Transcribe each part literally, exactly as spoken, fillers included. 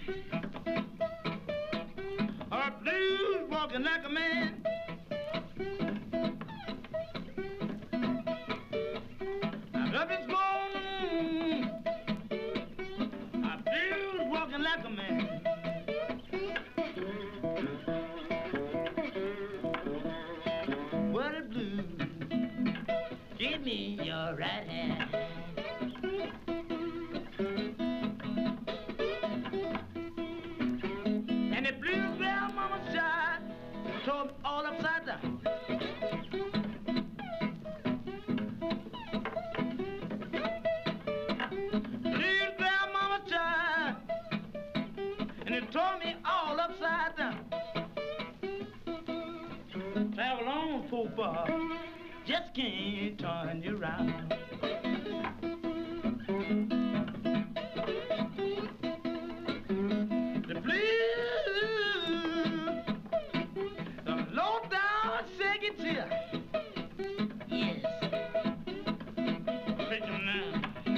Her blues walking like a man. I love his morning. Her blues walking like a man. What a blues. Give me your right hand. And the blues grandmama shot told me all upside down. Blues grandmama shot and it tore me all upside down. Travel on so far, just can't turn you around. The blues, the low down shaky chill. Yes. Take them now.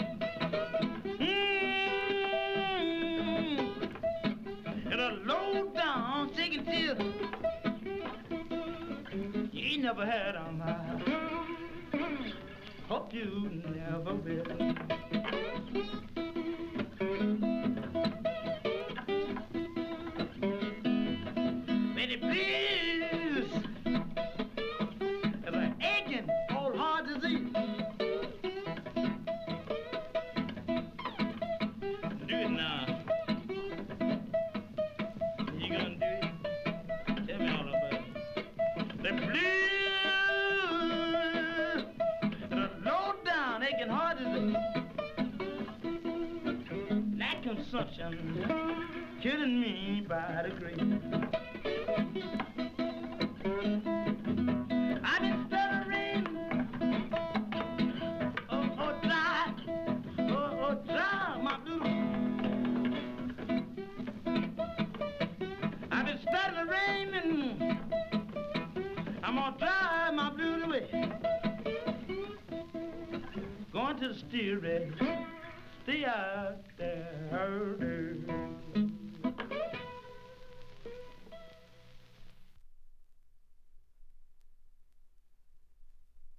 Mm-hmm. And a low down shaky chill. You ain't never had on my. Hope you never will. Betty, please, it's an aching old heart disease. Do it now. You gonna do it? Tell me all about it. The blues, the low down aching heart disease. That consumption killing me by the grave. I've been stuttering, oh, oh, dry, oh, oh, dry, my blues. I've been stuttering, I'm gonna drive my blues away. Going to the steer, stay out there.